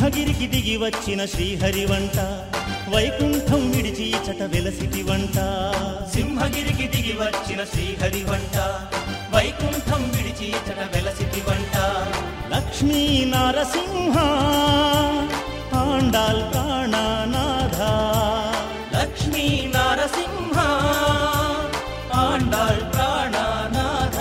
సింహగిరికి దిగి వచ్చిన శ్రీహరి వంట వైకుంఠం విడిచి చట వెలసిటి వంట సింహగిరికి దిగి వచ్చిన శ్రీహరి వంట వైకుంఠం విడిచి చట వెలసిటి వంట లక్ష్మీ నరసింహ ఆండాల్ ప్రాణనాథ లక్ష్మీ నరసింహ ఆండాళ్ ప్రాణనాథ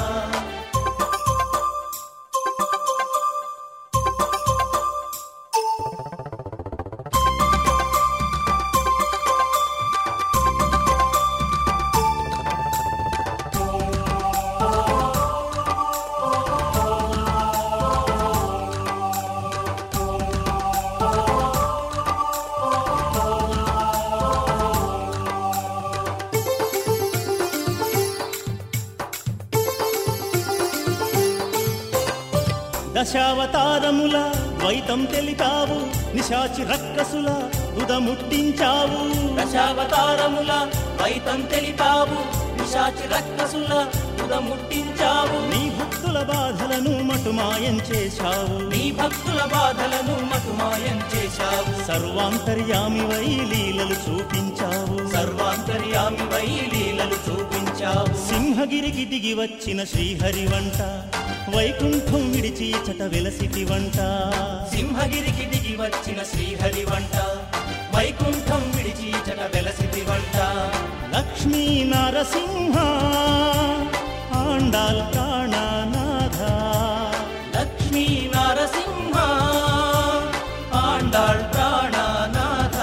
దశావతారముల ద్వైతం తెలిపావు నిశాచి రక్కసుల ఉదముట్టించావు దశావతారముల ద్వైతం తెలిపావు నిశాచి రక్కసుల ఉదముట్టించావు నీ భక్తుల బాధలను మటుమాయం చేశావు నీ భక్తుల బాధలను మటుమాయం చేశావు సర్వాంతర్యామివై లీలలు చూపించావు సర్వాంతర్యామివై లీలలు చూపించావు సింహగిరికి దిగి వచ్చిన శ్రీహరి వంట వైకుంఠం విడిచి చట వెలసిటి వంట సింహగిరికి దిగి వచ్చిన శ్రీహరి వంట వైకుంఠం విడిచి చట వెలసిటి వంట లక్ష్మీ నరసింహ ఆండాల్ ప్రాణనాథ లక్ష్మీ నరసింహ ఆండాళ్ ప్రాణనాథ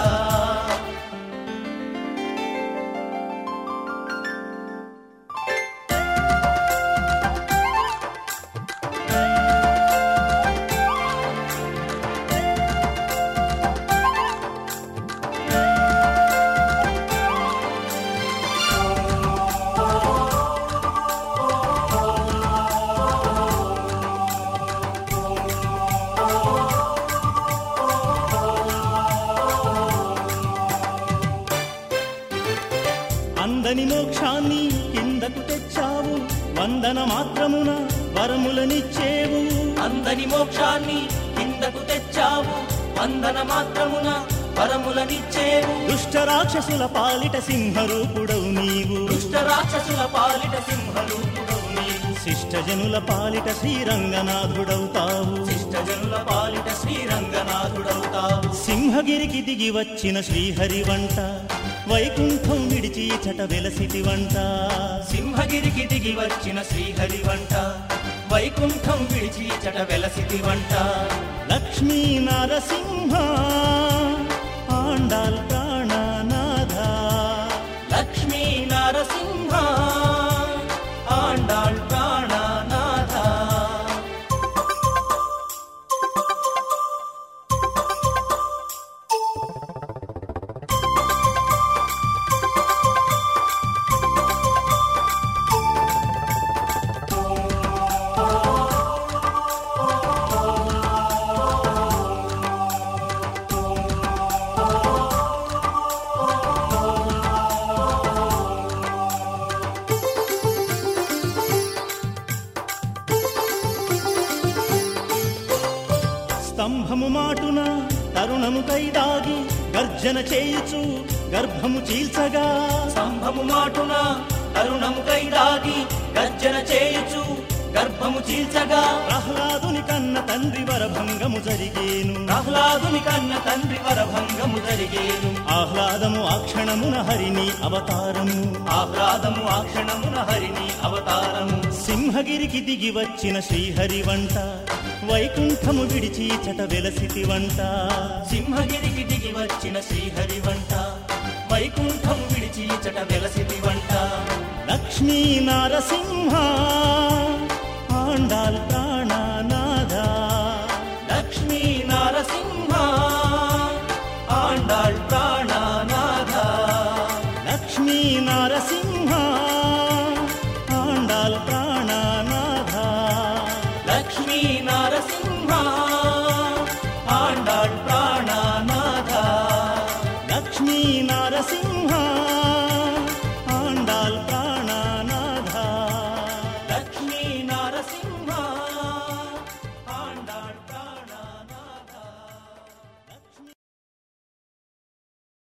అందని మోక్షాన్ని కిందకు తెచ్చావు వందన మాత్రమున వరములనిచ్చేవు అందని మోక్షాన్ని కిందకు తెచ్చావు వందన మాత్రమున వరములనిచ్చేవు దుష్ట రాక్షసుల పాలిట సింహరూపుడవు నీవు దుష్ట రాక్షసుల పాలిట సింహరూపుడవు నీవు శిష్టజనుల పాలిట శ్రీరంగనాథుడవుతావు శిష్టజనుల పాలిట శ్రీరంగనాథుడవుతావు సింహగిరికి దిగి వచ్చిన శ్రీహరి వంట వైకుంఠం విడిచి చట వెలసిటి వంట సింహగిరికి దిగి వచ్చిన శ్రీహరి వంట వైకుంఠం విడిచి చట వెలసిటి వంట లక్ష్మీ నరసింహ ఆండాల్ ప్రాణనాథ లక్ష్మీ నరసింహ ఆండాళ్ ప్రాణనాథ స్తంభము మాటున తరుణము కైదాగి గర్జన చేయుచు గర్భము చీల్చగా స్తంభము మాటున తరుణము కైదాగి గర్జన చేయుచు గర్భము చీల్చగా ప్రహ్లాదుని కన్న తండ్రి వరభంగము జరిగేను ప్రహ్లాదుని కన్న తండ్రి వరభంగము జరిగేను ఆహ్లాదము ఆ క్షణమున హరిని అవతారము ఆహ్లాదము ఆ క్షణమున హరిని అవతారము సింహగిరికి దిగి వచ్చిన శ్రీహరి వంట వైకుంఠము విడిచి చట వెలసిటి వంట సింహగిరికి దిగి వచ్చిన శ్రీహరి వంట వైకుంఠం విడిచి చట వెలసిటి వంట లక్ష్మీ నరసింహ ఆండాల్ ప్రాణనాథ లక్ష్మీ నరసింహ ఆండాళ్ ప్రాణనాథ లక్ష్మీ నరసింహ ఆండాల్ ప్రాణనాథ లక్ష్మీ నరసింహ